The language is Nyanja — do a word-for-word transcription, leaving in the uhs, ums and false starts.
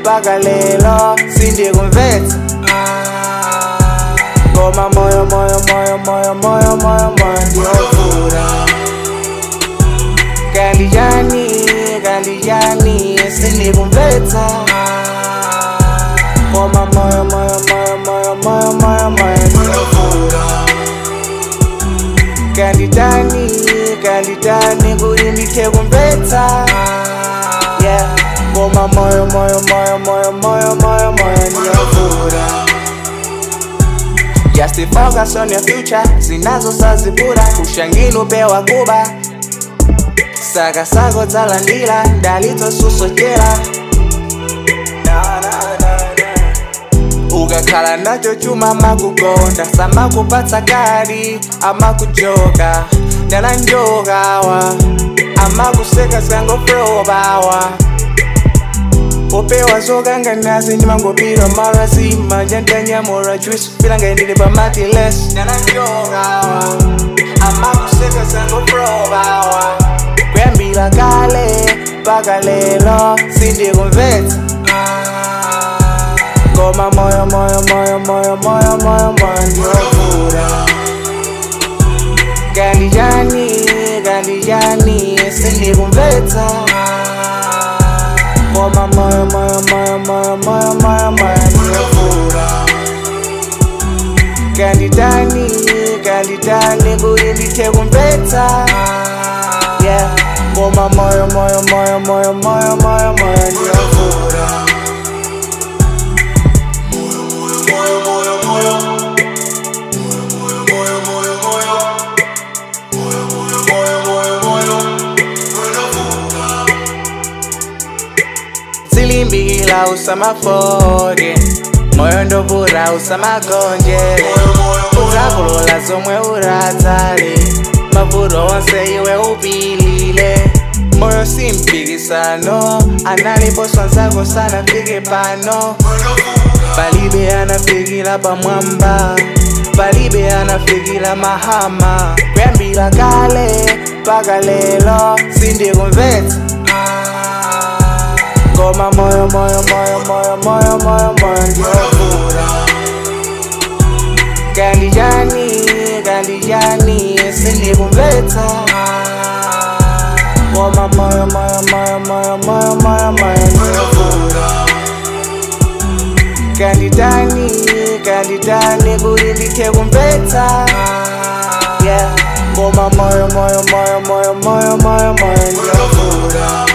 mpaka lelo sindikumvetsa. Ngoma moyo moyo moyo moyo moyo moyo moyo ndiyovula. Kandichani kandichani sindikumvetsa. Ngoma moyo moyo moyo moyo moyo moyo moyo ndiyovula. Kandichani kandichani kuti ndithe kumvetsa. Yeah, ngoma moyo moyo moyo moyo moyo moyo moyo ndiyovula. Just focus on your future, zinazo sazibura, ushangini upewa kuba. Saka sako zalandila, dalito susochela. Ukakhala nacho chuma makukonda, sama kupatsa kadi, ama kujoka. Nala njoka wa, ama kuseka sango probawa. Upewa soka nganazi nimangopira marazima. Jantanya mora juice, filanga indile pa matiles. Nala njoka wa, ama kuseka sango probawa. Kwembila kale, mpaka lelo sindikumvetsa. Ngoma moyo moyo moyo moyo moyo moyo moyo ndiyovula. Kandichani kandichani sindikumvetsa. Ngoma moyo moyo moyo moyo moyo moyo moyo ndiyovula. Kandichani kandichani kuti ndithe kumvetsa. Yeah, ngoma moyo moyo moyo moyo moyo moyo moyo ndiyovula. Zilimbikila usamafoge, moyo ndovura usamagonjele. Uzakulola zomwe uratsale, mavuto onse iwe upilile. Moyo simpikisano, analiposwa nzako sana fike pano. Palibe anafikila pamwamba, palibe anafikila mahama. Kwembila kale, mpaka lelo sindikumvetsa. Ngoma moyo moyo moyo moyo moyo moyo moyo ndiyovula. Kandichani kandichani sindikumvetsa. Ngoma moyo moyo moyo moyo moyo moyo moyo ndiyovula. Kandichani kandichani kuti ndithe kumvetsa. Yeah, ngoma moyo moyo moyo moyo moyo moyo moyo ndiyovula.